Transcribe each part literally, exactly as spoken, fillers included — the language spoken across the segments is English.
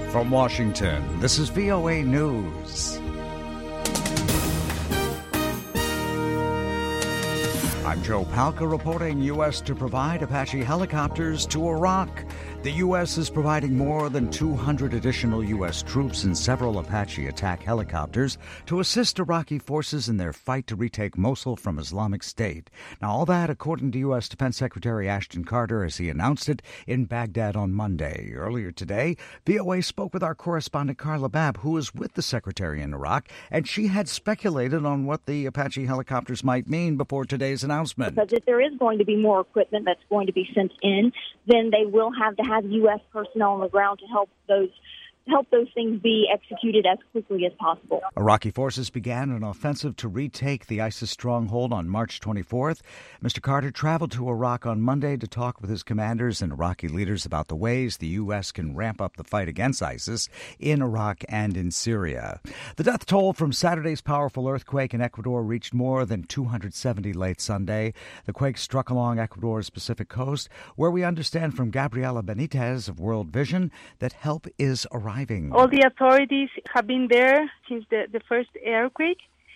From Washington, this is V O A News. I'm Joe Palca reporting U S to provide Apache helicopters to Iraq. The U S is providing more than two hundred additional U S troops and several Apache attack helicopters to assist Iraqi forces in their fight to retake Mosul from Islamic State. Now, all that according to U S Defense Secretary Ashton Carter as he announced it in Baghdad on Monday. Earlier today, V O A spoke with our correspondent Carla Babb, who is with the Secretary in Iraq, and she had speculated on what the Apache helicopters might mean before today's announcement. Because if there is going to be more equipment that's going to be sent in, then they will have to have U S personnel on the ground to help those help those things be executed as quickly as possible. Iraqi forces began an offensive to retake the ISIS stronghold on March twenty-fourth. Mister Carter traveled to Iraq on Monday to talk with his commanders and Iraqi leaders about the ways the U S can ramp up the fight against ISIS in Iraq and in Syria. The death toll from Saturday's powerful earthquake in Ecuador reached more than two hundred seventy late Sunday. The quake struck along Ecuador's Pacific coast, where we understand from Gabriela Benitez of World Vision that help is arriving. All the authorities have been there since the, the first earthquake.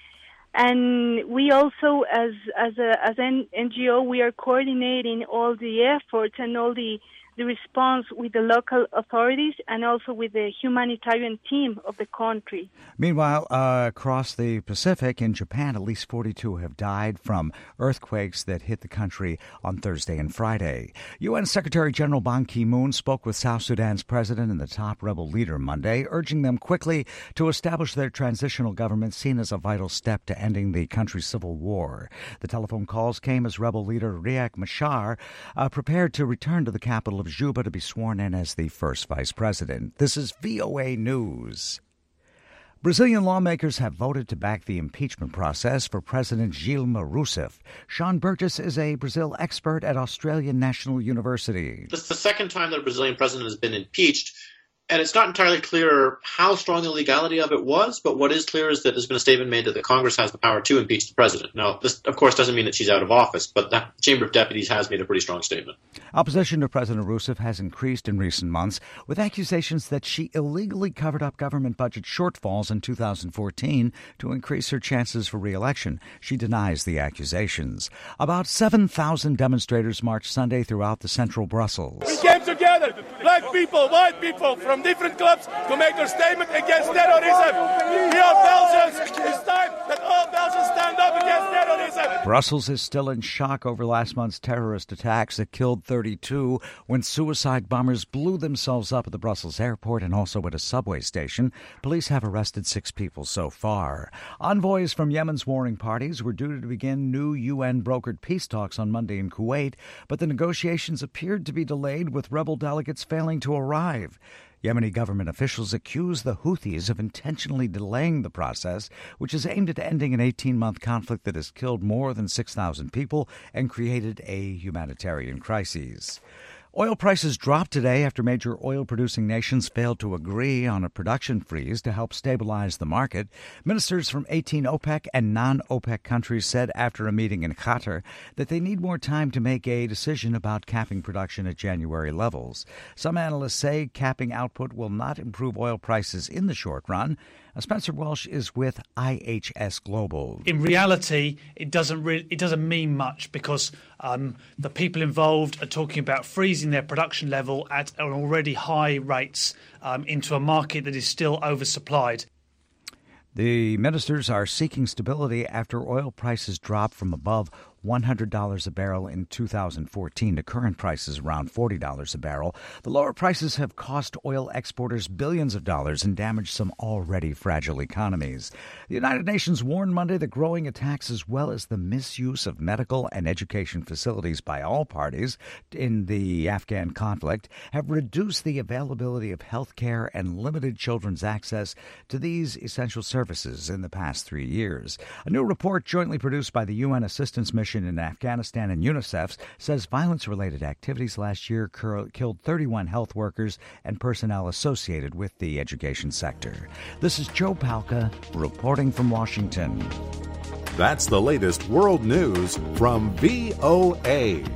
And we also, as as a as an N G O, we are coordinating all the efforts and all the, the response with the local authorities and also with the humanitarian team of the country. Meanwhile, uh, across the Pacific, in Japan, at least forty-two have died from earthquakes that hit the country on Thursday and Friday. U N Secretary General Ban Ki-moon spoke with South Sudan's president and the top rebel leader Monday, urging them quickly to establish their transitional government, seen as a vital step to ending the country's civil war. The telephone calls came as rebel leader Riek Machar uh, prepared to return to the capital of Juba to be sworn in as the first vice president. This is V O A News. Brazilian lawmakers have voted to back the impeachment process for President Dilma Rousseff. Sean Burgess is a Brazil expert at Australian National University. This is the second time that a Brazilian president has been impeached, and it's not entirely clear how strong the legality of it was, but what is clear is that there's been a statement made that the Congress has the power to impeach the president. Now, this, of course, doesn't mean that she's out of office, but the Chamber of Deputies has made a pretty strong statement. Opposition to President Rousseff has increased in recent months, with accusations that she illegally covered up government budget shortfalls in two thousand fourteen to increase her chances for re-election. She denies the accusations. About seven thousand demonstrators marched Sunday throughout the central Brussels. We came together, black people, white people, from different clubs to make a statement against terrorism. We are Belgians. It's time that all Belgians stand up against terrorism. Brussels is still in shock over last month's terrorist attacks that killed thirty-two when suicide bombers blew themselves up at the Brussels airport and also at a subway station. Police have arrested six people so far. Envoys from Yemen's warring parties were due to begin new U N-brokered peace talks on Monday in Kuwait, but the negotiations appeared to be delayed with rebel delegates failing to arrive. Yemeni government officials accuse the Houthis of intentionally delaying the process, which is aimed at ending an eighteen-month conflict that has killed more than six thousand people and created a humanitarian crisis. Oil prices dropped today after major oil-producing nations failed to agree on a production freeze to help stabilize the market. Ministers from eighteen OPEC and non-OPEC countries said after a meeting in Qatar that they need more time to make a decision about capping production at January levels. Some analysts say capping output will not improve oil prices in the short run. Spencer Welsh is with I H S Global. In reality, it doesn't re- it doesn't mean much because um, the people involved are talking about freezing their production level at an already high rates um, into a market that is still oversupplied. The ministers are seeking stability after oil prices dropped from above one hundred dollars a barrel in two thousand fourteen to current prices around forty dollars a barrel. The lower prices have cost oil exporters billions of dollars and damaged some already fragile economies. The United Nations warned Monday that growing attacks as well as the misuse of medical and education facilities by all parties in the Afghan conflict have reduced the availability of health care and limited children's access to these essential services in the past three years. A new report jointly produced by the U N Assistance Mission in Afghanistan and UNICEF says violence-related activities last year cur- killed thirty-one health workers and personnel associated with the education sector. This is Joe Palca reporting from Washington. That's the latest world news from V O A.